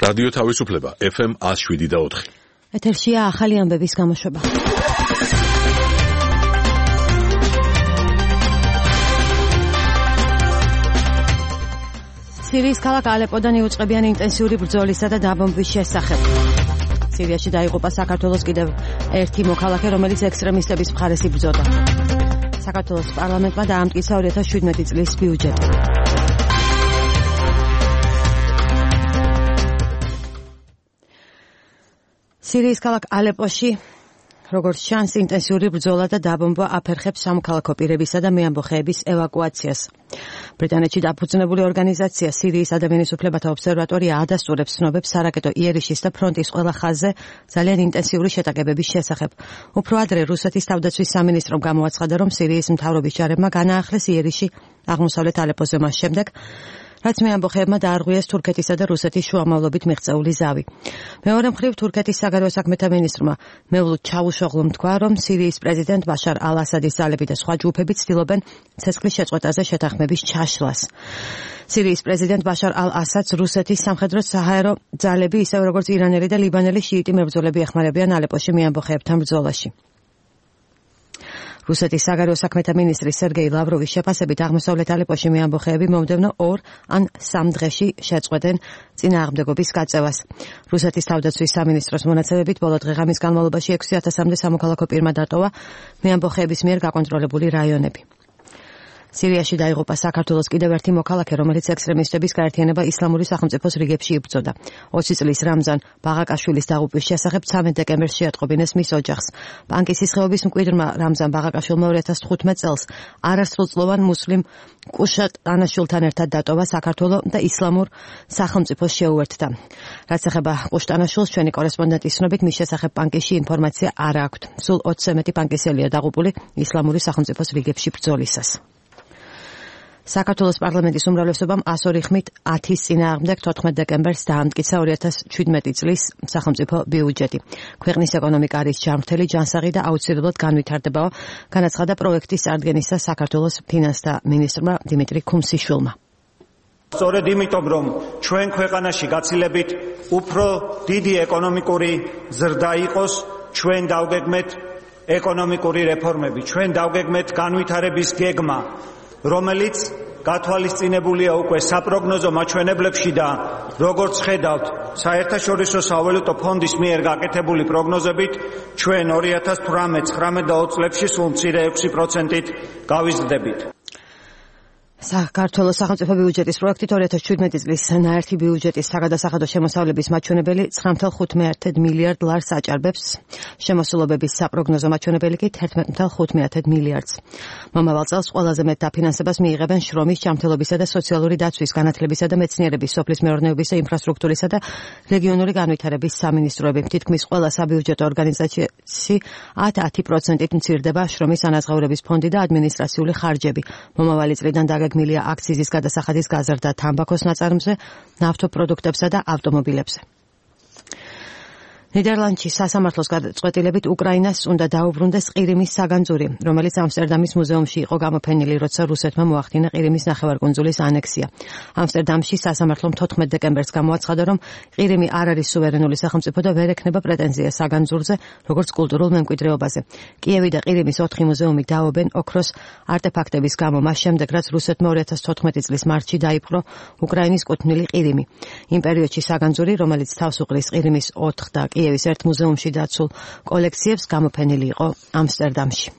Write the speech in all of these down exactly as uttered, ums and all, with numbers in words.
რადიო თავისუფლება ეფ ემ one oh seven და four. ეთერშია ახალი ამბების გამოშვება. სირიის ქალაქ ალეპოდან იუწყებიან ინტენსიური ბრძოლისა და დაბომბვის შესახებ. სირიაში დაიღუპა საქართველოს კიდევ ერთი მოქალაქე, რომელიც ექსტრემისტების მხარეს იბრძოდა. საქართველოს პარლამენტმა დაამტკიცა two thousand seventeen წლის ბიუჯეტი. სირიის ქალაქ ალეპოში როგორც ჩანს, ინტენსიური ბრძოლა და დაბომბვა აფერხებს სამოქალაქო პირებისა და მეამბოხეების ევაკუაციას. ბრიტანეთში დაფუძნებული ორგანიზაცია სირიის ადამიანის უფლებათა ობსერვატორია ადასტურებს ცნობებს სარაკეტო იერიშის და ფრონტის ყველა ხაზზე ძალიან ინტენსიური შეტაკებების შესახებ. უფრო ადრე რუსეთის თავდაცვის სამინისტრომ გამოაცხადა, რომ სირიის მთავრობის ჯარებმა განაახლეს იერიში აღმოსავლეთ ალეპოზე მას შემდეგ, რაც მეამბოხეებმა დაარღვიეს თურქეთისა და რუსეთის შუამავლობით მიღწეული ზავი. მეორე მხრივ, თურქეთის საგარეო საქმეთა მინისტრმა მევლუდ ჩავუშოღლუმ თქვა, რომ სირიის პრეზიდენტ ბაშარ ალ-ასადის ძალები და სხვა ჯგუფები ცდილობენ ცეცხლის შეწყვეტაზე შეთანხმების ჩაშლას. სირიის პრეზიდენტ ბაშარ ალ-ასადს რუსეთის სამხედრო საჰაერო ძალები, ისევ როგორც ირანელი და ლიბანელი შიიტი მებრძოლები ეხმარებიან ალეპოში მეამბოხეებთან ბრძოლაში. რუსეთის საგარეო საქმეთა მინისტრი სერგეი ლავროვის შეფასებით აღმოსავლეთ ალეპოში მეამბოხეები მომდევნო ორ ან სამ დღეში შეწყვეტენ წინააღმდეგობის გაწევას. რუსეთის თავდაცვის სამინისტროს მონაცემებით ბოლო დღე-ღამის განმავლობაში ექვსი ათასამდე სამოქალაქო პირმა დატოვა მეამბოხეების მიერ გაკონტროლებული რაიონები. სირიაში დაიღუპა საქართველოს კიდევ ერთი მოქალაქე, რომელიც ექსტრემისტების გაერთიანება ისლამური სახელმწიფოს რიგებში იბრძოდა. ოცი წლის რამზან ბაღაკაშვილის დაღუპვის შესახებ ცამეტ დეკემბერს შეატყობინეს მის ოჯახს. ბანკის სისხლების მკვიდრმა რამზან ბაღაკაშვილმა two thousand fifteen წელს არასრულწლოვან მუსლიმ კუშატ ტანაშვილთან ერთად დატოვა საქართველო და ისლამურ სახელმწიფოს შეუერთდა. რაც ეხება კუშტანაშვილს, ჩვენი კორესპონდენტის ცნობით, მის შესახებ ბანკში ინფორმაცია არ აქვთ. სულ ოცზე მეტი ბანკისელია დაღუპული ისლამური სახელმწიფოს რიგებში ბრძოლისას. საქართველოს პარლამენტის უმრავლესობამ one oh two ხმით ათის წინააღმდეგ თოთხმეტ დეკემბერს დაამტკიცა two thousand seventeen წლის სახელმწიფო ბიუჯეტი. ქვეყნის ეკონომიკა არის ჯანმრთელი, ჯანსაღი და აუცილებლად განვითარდებაო, განაცხადა პროექტის წარდგენისა საქართველოს ფინანსთა მინისტრმა დიმიტრი ქუმსიშვილმა. სწორედ იმიტომ, რომ ჩვენ ქვეყანაში გაცილებით უფრო დიდი ეკონომიკური ზრდა იყოს, ჩვენ დავგეგმეთ ეკონომიკური რეფორმები, ჩვენ დავგეგმეთ განვითარების გეგმა, რომელიც გათვალისწინებულია უკვე საპროგნოზო მაჩვენებლებში და როგორც ხედავთ, საერთაშორისო სავალუტო ფონდის მიერ გაკეთებული პროგნოზებით, ჩვენ two thousand eighteen, nineteen და twenty წლებში სულ მცირე six პროცენტით გავიზრდებით. საქართველოს სახელმწიფო ბიუჯეტის პროექტით two thousand seventeen წლის ნაერთი ბიუჯეტის საგადასახადო შემოსავლების მაჩვენებელი nine point five მილიარდ ლარს აჭარბებს, შემოსულობების საპროგნოზო მაჩვენებელი კი eleven point five მილიარდს. მომავალ წელს ყველაზე მეტ დაფინანსებას მიიღებენ შრომის, ჯანმრთელობისა და სოციალური დაცვის, განათლებისა და მეცნიერების, სოფლის მეურნეობისა, ინფრასტრუქტურისა და რეგიონული განვითარების სამინისტროები. თითქმის ყველა საბიუჯეტო ორგანიზაციაში ten პროცენტით მცირდება შრომის ანაზღაურების ფონდი და ადმინისტრაციული ხარჯები. მომავალი წლიდან გაგეგმილია აქციზის გადასახადის გაზრდა თამბაქოს ნაწარმზე, ნავთობპროდუქტებსა და ავტომობილებზე. ნიდერლანდში სასამართლოს გადაწყვეტილებით უკრაინას უნდა დაუბრუნდეს ყირიმის საგანძური, რომელიც ამსტერდამის მუზეუმში იყო გამოფენილი, როცა რუსეთმა მოახდინა ყირიმის ნახევარკუნძულის ანექსია. ამსტერდამში სასამართლომ თოთხმეტ დეკემბერს გამოაცხადა, რომ ყირიმი არ არის სუვერენული სახელმწიფო და ვერ ექნება პრეტენზია საგანძურზე, როგორც კულტურულ მემკვიდრეობაზე. კიევი და ყირიმის ოთხი მუზეუმი დაობენ ოქროს არტეფაქტების გამო, მას შემდეგ, რაც რუსეთმა two thousand fourteen წლის მარტში დაიპყრო უკრაინის კუთვნილი ყირიმი. იმ პერიოდში საგანძური, რომელიც თავს უყრის ყირიმის ოთხ და კიევის ერთ მუზეუმში დაცულ კოლექციებს, გამოფენილი იყო ამსტერდამში.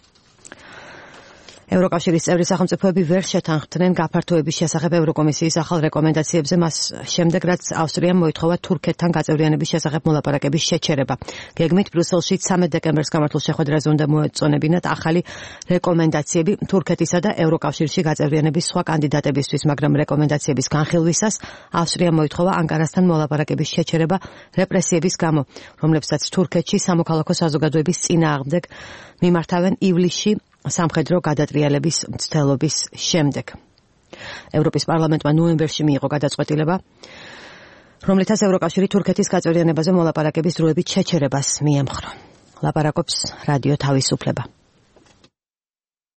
ევროკავშირის წევრი სახელმწიფოები ვერ შეთანხმდნენ გაფართოების შესახებ ევროკომისიის ახალ რეკომენდაციებზე, მას შემდეგ, რაც ავსტრიამ მოითხოვა თურქეთთან გაწევრიანების შესახებ მოლაპარაკების შეჩერება. გეგმით ბრიუსელში ცამეტ დეკემბერს გამართულ შეხვედრაზე უნდა მოეწონებინათ ახალი რეკომენდაციები თურქეთისა და ევროკავშირში გაწევრიანების სხვა კანდიდატებისთვის, მაგრამ რეკომენდაციების განხილვისას ავსტრიამ მოითხოვა ანკარასთან მოლაპარაკების შეჩერება რეპრესიების გამო, რომლებსაც თურქეთში სამოქალაქო საზოგადოების წინააღმდეგ მიმართავენ ივლისში სამხედრო გადატრიალების მცდელობის შემდეგ. ევროპის პარლამენტმა ნოემბერში მიიღო გადაწყვეტილება, რომლითაც ევროკავშირი თურქეთის გაწევრიანებაზე მოლაპარაკების დროებით შეჩერებას მიემხრო. ლაპარაკობს რადიო თავისუფლება.